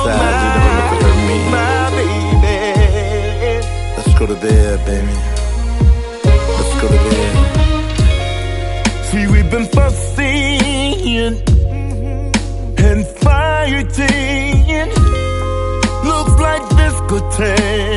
besides, you never meant to hurt me. My baby. Let's go to bed, baby. Let's go to bed. See, we've been fussing and fighting. Looks like this could take